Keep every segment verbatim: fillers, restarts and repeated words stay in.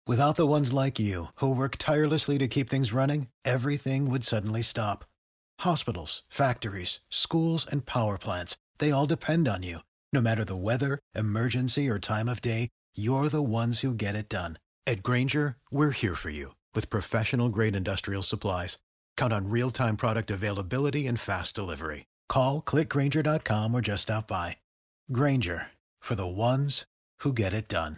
Without the ones like you, who work tirelessly to keep things running, everything would suddenly stop. Hospitals, factories, schools, and power plants, they all depend on you. No matter the weather, emergency, or time of day, you're the ones who get it done. At Grainger, we're here for you with professional-grade industrial supplies. Count on real-time product availability and fast delivery. Call, click Grainger dot com, or just stop by. Grainger, for the ones who get it done.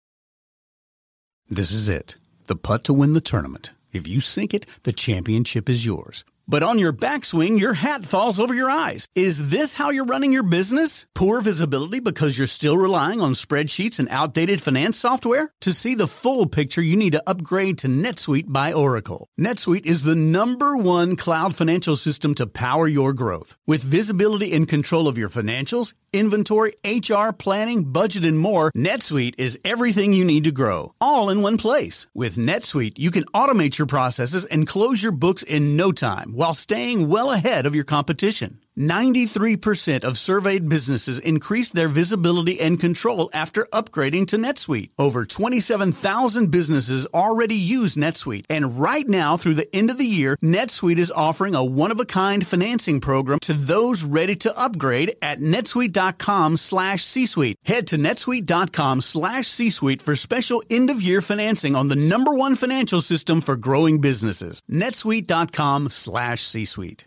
This is it. The putt to win the tournament. If you sink it, the championship is yours. But on your backswing, your hat falls over your eyes. Is this how you're running your business? Poor visibility because you're still relying on spreadsheets and outdated finance software? To see the full picture, you need to upgrade to NetSuite by Oracle. NetSuite is the number one cloud financial system to power your growth. With visibility and control of your financials, inventory, H R, planning, budget, and more, NetSuite is everything you need to grow, all in one place. With NetSuite, you can automate your processes and close your books in no time, while staying well ahead of your competition. ninety-three percent of surveyed businesses increased their visibility and control after upgrading to NetSuite. Over twenty-seven thousand businesses already use NetSuite. And right now, through the end of the year, NetSuite is offering a one-of-a-kind financing program to those ready to upgrade at netsuite.com slash C-Suite. Head to netsuite.com slash C-Suite for special end-of-year financing on the number one financial system for growing businesses. netsuite.com slash C-Suite.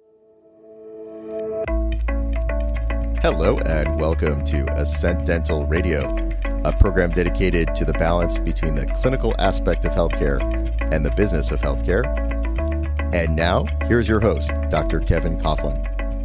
Hello and welcome to Ascent Dental Radio, a program dedicated to the balance between the clinical aspect of healthcare and the business of healthcare. And now, here's your host, Doctor Kevin Coughlin.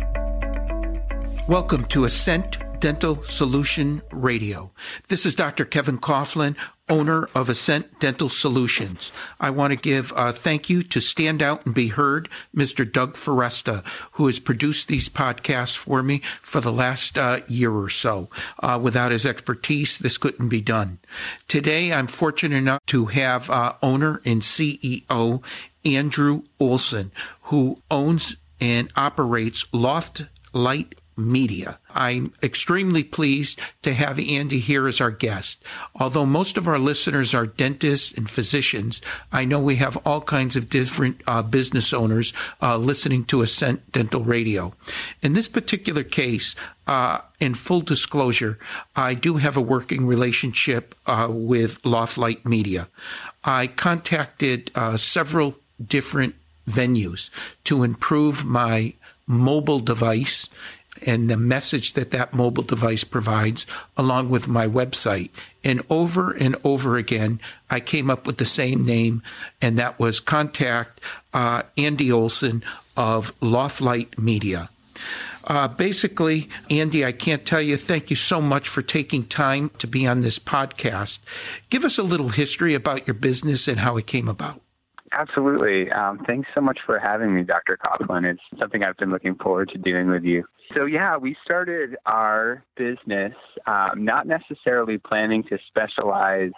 Welcome to Ascent Dental Solution Radio. This is Doctor Kevin Coughlin, owner of Ascent Dental Solutions. I want to give a thank you to Stand Out and Be Heard, Mister Doug Foresta, who has produced these podcasts for me for the last uh, year or so. Uh, without his expertise, this couldn't be done. Today, I'm fortunate enough to have uh, owner and C E O Andrew Olson, who owns and operates Loft Light Media. I'm extremely pleased to have Andy here as our guest. Although most of our listeners are dentists and physicians, I know we have all kinds of different uh, business owners uh, listening to Ascent Dental Radio. In this particular case, uh, in full disclosure, I do have a working relationship uh, with Loft Light Media. I contacted uh, several different venues to improve my mobile device and the message that that mobile device provides, along with my website. And over and over again, I came up with the same name, and that was contact uh, Andy Olson of Loft Light Media. Uh, basically, Andy, I can't tell you, thank you so much for taking time to be on this podcast. Give us a little history about your business and how it came about. Absolutely. Um, thanks so much for having me, Doctor Coughlin. It's something I've been looking forward to doing with you. So, yeah, we started our business um, not necessarily planning to specialize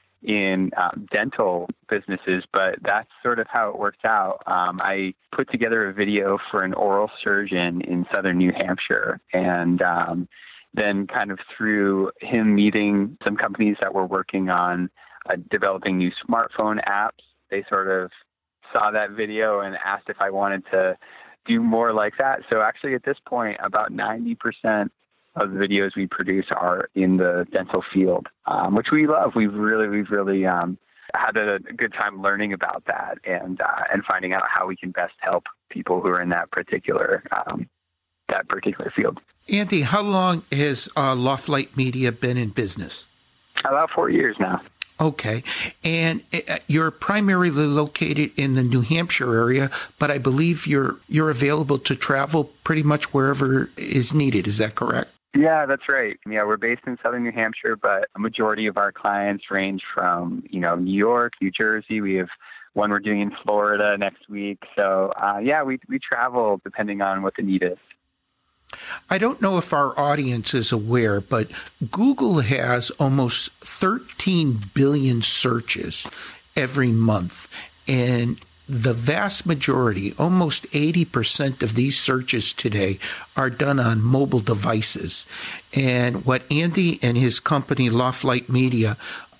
in um, dental businesses, but that's sort of how it worked out. Um, I put together a video for an oral surgeon in southern New Hampshire, and um, then kind of through him meeting some companies that were working on uh, developing new smartphone apps, they sort of saw that video and asked if I wanted to do more like that. So actually at this point, about ninety percent of the videos we produce are in the dental field, um, which we love. We've really, we've really um, had a good time learning about that and uh, and finding out how we can best help people who are in that particular um, that particular field. Andy, how long has uh, Loft Light Media been in business? About four years now. Okay. And uh, you're primarily located in the New Hampshire area, but I believe you're you're available to travel pretty much wherever is needed. Is that correct? Yeah, that's right. Yeah, we're based in southern New Hampshire, but a majority of our clients range from, you know, New York, New Jersey. We have one we're doing in Florida next week. So, uh, yeah, we we travel depending on what the need is. I don't know if our audience is aware, but Google has almost thirteen billion searches every month. And the vast majority, almost eighty percent of these searches today are done on mobile devices. And what Andy and his company, Loft Light Media,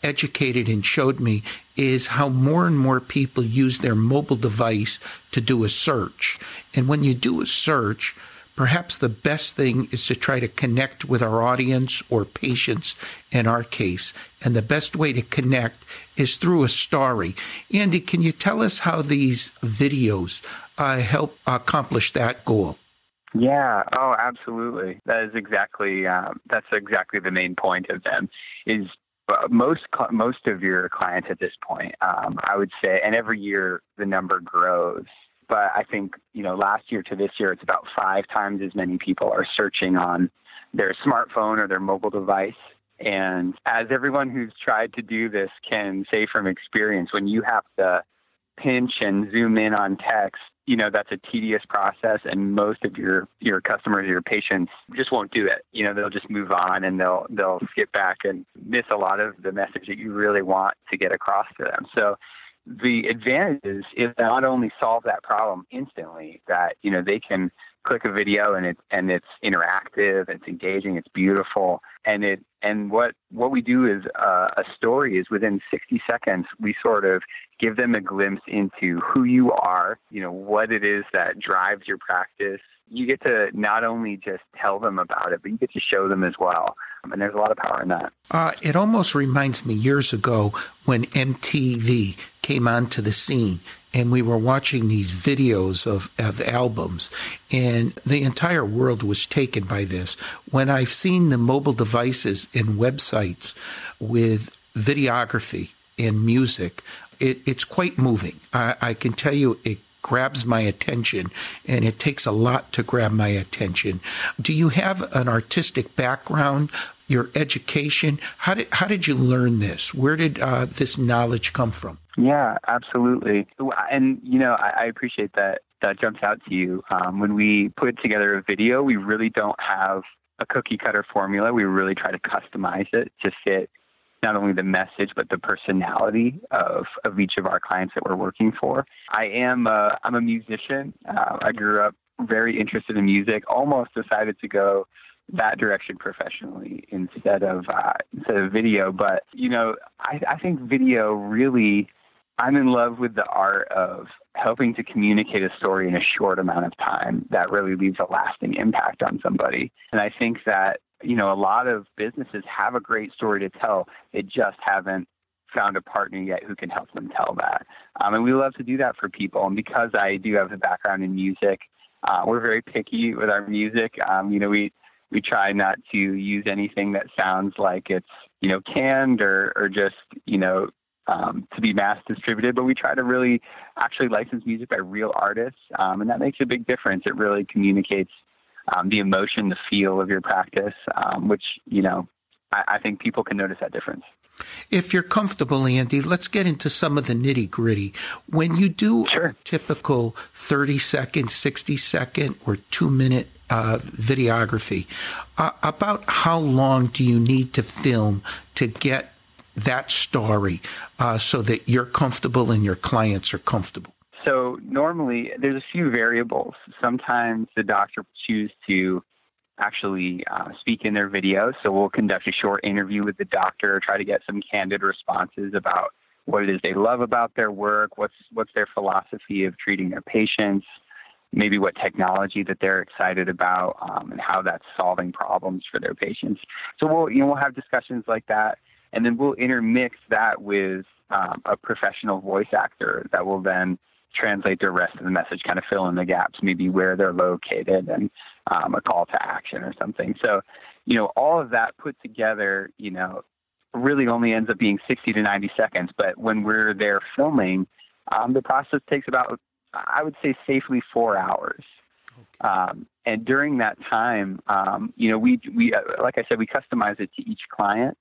educated and showed me is how more and more people use their mobile device to do a search. And when you do a search, perhaps the best thing is to try to connect with our audience or patients in our case. And the best way to connect is through a story. Andy, can you tell us how these videos uh, help accomplish that goal? Yeah. Oh, absolutely. That is exactly, um, that's exactly the main point of them is uh, most, most of your clients at this point, um, I would say, and every year the number grows. But I think, you know, last year to this year, it's about five times as many people are searching on their smartphone or their mobile device. And as everyone who's tried to do this can say from experience, when you have to pinch and zoom in on text, you know, that's a tedious process. And most of your, your customers, your patients just won't do it. You know, they'll just move on and they'll, they'll skip back and miss a lot of the message that you really want to get across to them. So the advantage is, is not only solve that problem instantly, that, you know, they can click a video and it and it's interactive, it's engaging, it's beautiful. And it and what what we do is uh, a story is within sixty seconds, we sort of give them a glimpse into who you are, you know, what it is that drives your practice. You get to not only just tell them about it, but you get to show them as well. And there's a lot of power in that. Uh, it almost reminds me years ago when M T V came onto the scene and we were watching these videos of, of albums, and the entire world was taken by this. When I've seen the mobile devices and websites with videography and music, it, it's quite moving. I, I can tell you it grabs my attention, and it takes a lot to grab my attention. Do you have an artistic background, your education? How did how did you learn this? Where did uh, this knowledge come from? Yeah, absolutely. And, you know, I, I appreciate that that jumps out to you. Um, when we put together a video, we really don't have a cookie cutter formula. We really try to customize it to fit not only the message, but the personality of, of each of our clients that we're working for. I am a, I'm a musician. Uh, I grew up very interested in music, almost decided to go that direction professionally instead of uh, instead of video. But, you know, I, I think video really, I'm in love with the art of helping to communicate a story in a short amount of time that really leaves a lasting impact on somebody. And I think that, you know, a lot of businesses have a great story to tell. They just haven't found a partner yet who can help them tell that. Um, and we love to do that for people. And because I do have a background in music, uh, we're very picky with our music. Um, you know, we, we try not to use anything that sounds like it's, you know, canned or, or just, you know, um, to be mass distributed, but we try to really actually license music by real artists. Um, and that makes a big difference. It really communicates Um, the emotion, the feel of your practice, um, which, you know, I, I think people can notice that difference. If you're comfortable, Andy, let's get into some of the nitty gritty. When you do Sure. a typical thirty second, sixty second, or two minute uh, videography, uh, about how long do you need to film to get that story uh, so that you're comfortable and your clients are comfortable? So normally there's a few variables. Sometimes the doctor will choose to actually uh, speak in their video. So we'll conduct a short interview with the doctor, try to get some candid responses about what it is they love about their work, what's what's their philosophy of treating their patients, maybe what technology that they're excited about, um, and how that's solving problems for their patients. So we'll you know we'll have discussions like that, and then we'll intermix that with um, a professional voice actor that will then translate the rest of the message, kind of fill in the gaps, maybe where they're located and um, a call to action or something. So, you know, all of that put together, you know, really only ends up being sixty to ninety seconds. But when we're there filming, um, the process takes about, I would say safely four hours. Okay. Um, and during that time, um, you know, we, we, uh, like I said, we customize it to each client,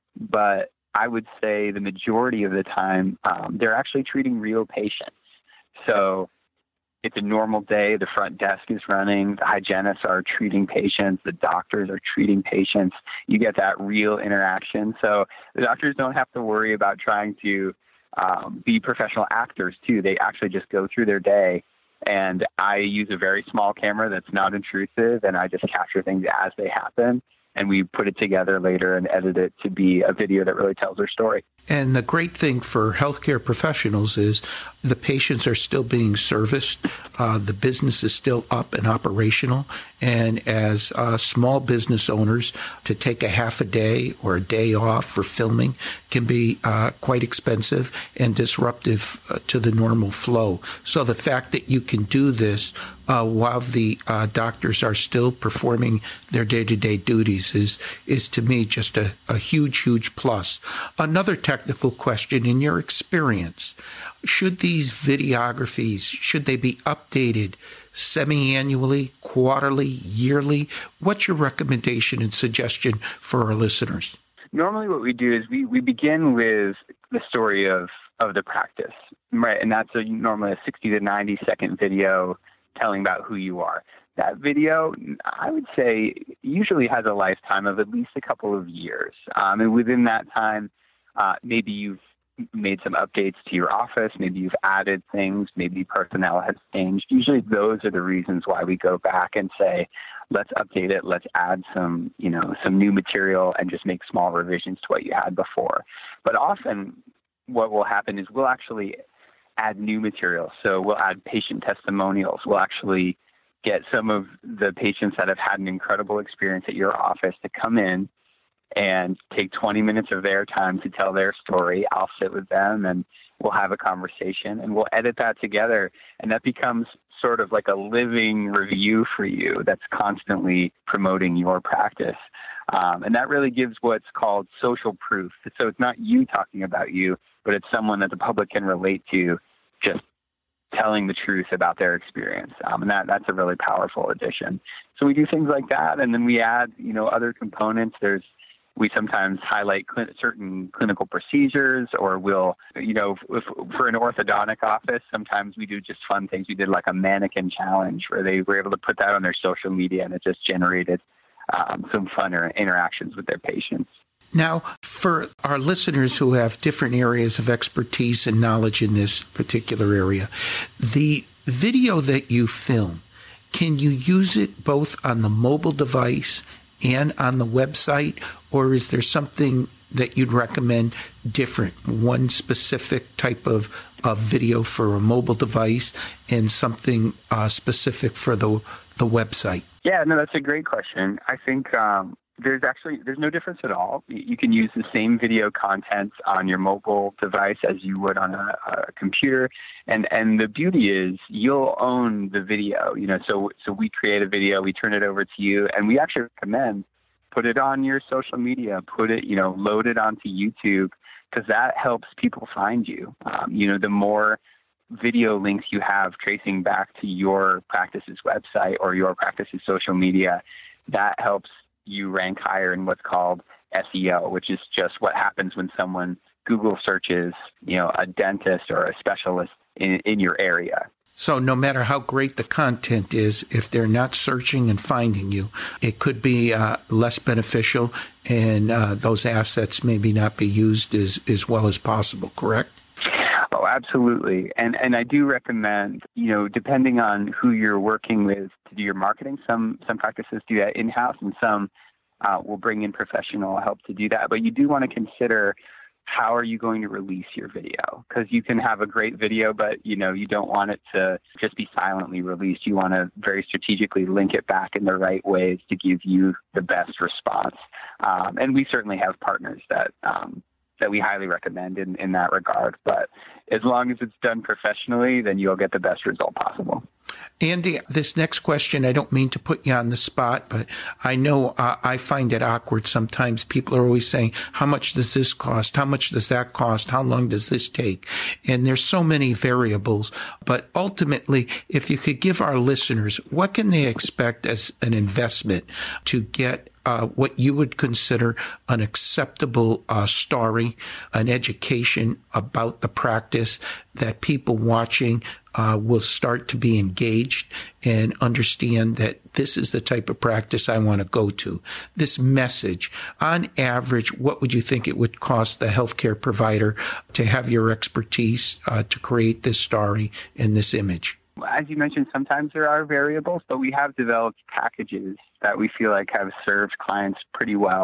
but I would say the majority of the time, um, they're actually treating real patients. So it's a normal day. The front desk is running. The hygienists are treating patients. The doctors are treating patients. You get that real interaction. So the doctors don't have to worry about trying to um, be professional actors, too. They actually just go through their day. And I use a very small camera that's not intrusive, and I just capture things as they happen. And we put it together later and edit it to be a video that really tells their story. And the great thing for healthcare professionals is the patients are still being serviced. Uh, the business is still up and operational. And as uh, small business owners, to take a half a day or a day off for filming can be uh, quite expensive and disruptive uh, to the normal flow. So the fact that you can do this uh, while the uh, doctors are still performing their day-to-day duties is, is to me just a, a huge, huge plus. Another technical question, in your experience, should these videographies, should they be updated semi-annually, quarterly, yearly? What's your recommendation and suggestion for our listeners? Normally what we do is we, we begin with the story of, of the practice, right? And that's a, normally a sixty to ninety second video telling about who you are. That video, I would say, usually has a lifetime of at least a couple of years. Um, and within that time, uh, maybe you've made some updates to your office, maybe you've added things, maybe personnel has changed. Usually those are the reasons why we go back and say, let's update it, let's add some, you know, some new material and just make small revisions to what you had before. But often what will happen is we'll actually add new material. So we'll add patient testimonials. We'll actually get some of the patients that have had an incredible experience at your office to come in and take twenty minutes of their time to tell their story. I'll sit with them and we'll have a conversation and we'll edit that together. And that becomes sort of like a living review for you that's constantly promoting your practice. Um, and that really gives what's called social proof. So it's not you talking about you, but it's someone that the public can relate to, just telling the truth about their experience. Um, and that, that's a really powerful addition. So we do things like that. And then we add, you know, other components. There's, we sometimes highlight cl- certain clinical procedures, or we'll, you know, if, for an orthodontic office, sometimes we do just fun things. We did like a mannequin challenge where they were able to put that on their social media, and it just generated um, some fun interactions with their patients. Now, for our listeners who have different areas of expertise and knowledge in this particular area, the video that you film, can you use it both on the mobile device and on the website, or is there something that you'd recommend different, one specific type of, of video for a mobile device and something uh, specific for the the website? Yeah, no, that's a great question. I think um, there's actually, there's no difference at all. You can use the same video content on your mobile device as you would on a, a computer. And, and the beauty is you'll own the video, you know, so, so we create a video, we turn it over to you, and we actually recommend put it on your social media, put it, you know, load it onto YouTube, because that helps people find you. Um, you know, the more video links you have tracing back to your practice's website or your practice's social media, that helps you rank higher in what's called S E O, which is just what happens when someone Google searches, you know, a dentist or a specialist in, in your area. So no matter how great the content is, if they're not searching and finding you, it could be uh, less beneficial, and uh, those assets maybe not be used as, as well as possible, correct? Oh, absolutely. And and I do recommend, you know, depending on who you're working with to do your marketing, some some practices do that in-house, and some uh, will bring in professional help to do that. But you do want to consider, how are you going to release your video? Because you can have a great video, but, you know, you don't want it to just be silently released. You want to very strategically link it back in the right ways to give you the best response. Um, and we certainly have partners that um, that we highly recommend in, in that regard. But as long as it's done professionally, then you'll get the best result possible. Andy, this next question, I don't mean to put you on the spot, but I know uh, I find it awkward sometimes. People are always saying, how much does this cost? How much does that cost? How long does this take? And there's so many variables. But ultimately, if you could give our listeners, what can they expect as an investment to get Uh, what you would consider an acceptable uh, story, an education about the practice that people watching uh, will start to be engaged and understand that this is the type of practice I want to go to. This message, on average, what would you think it would cost the healthcare provider to have your expertise uh, to create this story and this image? As you mentioned, sometimes there are variables, but we have developed packages that we feel like have served clients pretty well.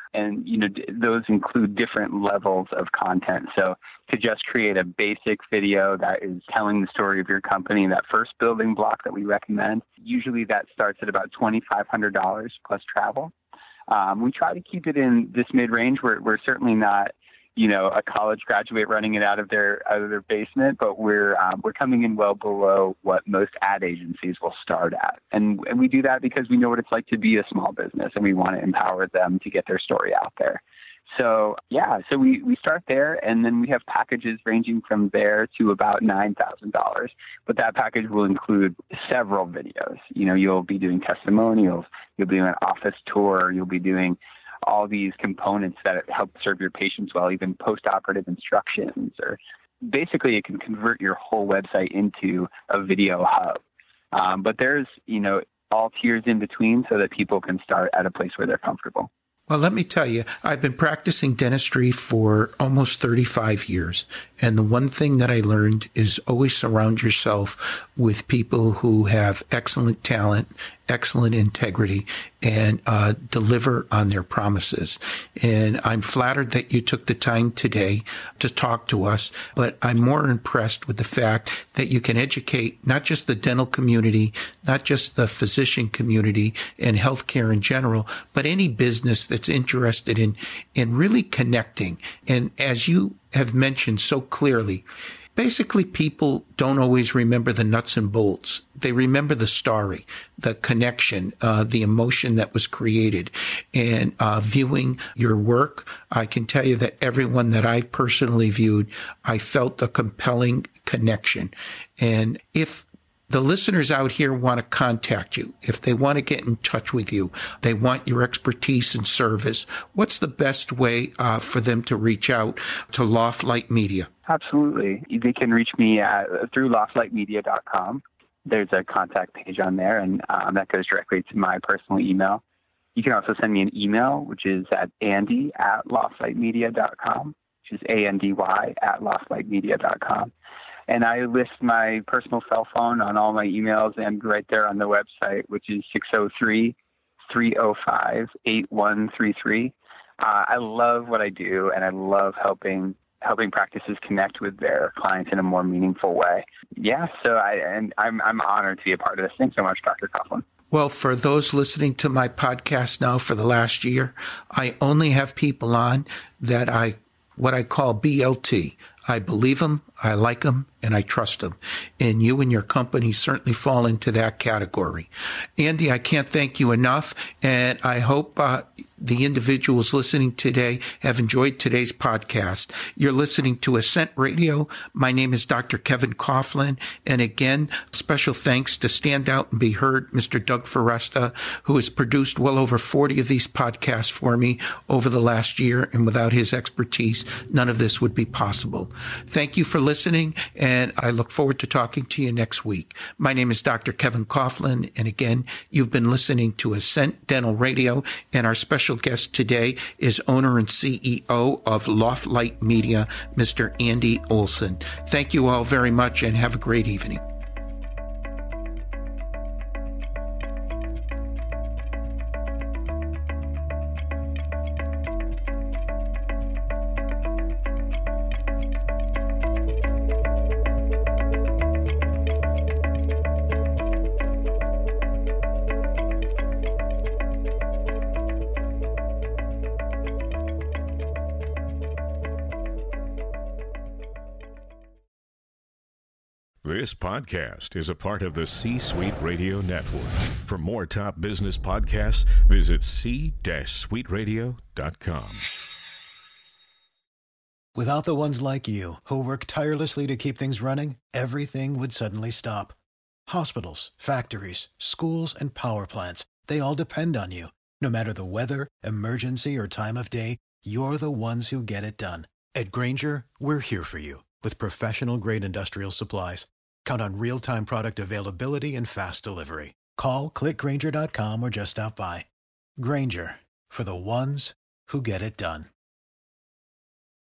And, you know, d- those include different levels of content. So to just create a basic video that is telling the story of your company, that first building block that we recommend, usually that starts at about twenty-five hundred dollars plus travel. Um, we try to keep it in this mid-range. We're, we're certainly not, you know, a college graduate running it out of their out of their basement, but we're um, we're coming in well below what most ad agencies will start at, and and we do that because we know what it's like to be a small business, and we want to empower them to get their story out there. So yeah, so we, we start there, and then we have packages ranging from there to about nine thousand dollars. But that package will include several videos. You know, you'll be doing testimonials, you'll be doing an office tour, you'll be doing all these components that help serve your patients well, even post-operative instructions, or basically it can convert your whole website into a video hub. Um, but there's, you know, all tiers in between so that people can start at a place where they're comfortable. Well, let me tell you, I've been practicing dentistry for almost thirty-five years. And the one thing that I learned is always surround yourself with people who have excellent talent, excellent integrity, and uh, deliver on their promises. And I'm flattered that you took the time today to talk to us, but I'm more impressed with the fact that you can educate not just the dental community, not just the physician community and healthcare in general, but any business that's interested in, in really connecting. And as you have mentioned so clearly, basically, people don't always remember the nuts and bolts. They remember the story, the connection, uh, the emotion that was created. And uh, viewing your work, I can tell you that everyone that I've personally viewed, I felt a compelling connection. And if the listeners out here want to contact you, if they want to get in touch with you, they want your expertise and service, what's the best way uh, for them to reach out to Loftlight Media? Absolutely. They can reach me at, through loftlight media dot com. There's a contact page on there, and um, that goes directly to my personal email. You can also send me an email, which is at andy at loftlight media dot com, which is A N D Y at loftlight media dot com. And I list my personal cell phone on all my emails and right there on the website, which is six oh three, three oh five, eight one three three. Uh, I love what I do, and I love helping helping practices connect with their clients in a more meaningful way. Yeah, so I, and I'm I'm honored to be a part of this. Thanks so much, Doctor Coughlin. Well, for those listening to my podcast now for the last year, I only have people on that I, what I call B L T. I believe them, I like them, and I trust them. And you and your company certainly fall into that category. Andy, I can't thank you enough, and I hope uh, the individuals listening today have enjoyed today's podcast. You're listening to Ascent Radio. My name is Doctor Kevin Coughlin, and again, special thanks to Stand Out and Be Heard, Mister Doug Foresta, who has produced well over forty of these podcasts for me over the last year, and without his expertise, none of this would be possible. Thank you for listening, and I look forward to talking to you next week. My name is Doctor Kevin Coughlin, and again, you've been listening to Ascent Dental Radio, and our special guest today is owner and C E O of Loftlight Media, Mister Andy Olson. Thank you all very much, and have a great evening. This podcast is a part of the C-Suite Radio Network. For more top business podcasts, visit c suite radio dot com. Without the ones like you, who work tirelessly to keep things running, everything would suddenly stop. Hospitals, factories, schools, and power plants, they all depend on you. No matter the weather, emergency, or time of day, you're the ones who get it done. At Grainger, we're here for you with professional-grade industrial supplies. Count on real-time product availability and fast delivery. Call, click Grainger dot com, or just stop by. Grainger, for the ones who get it done.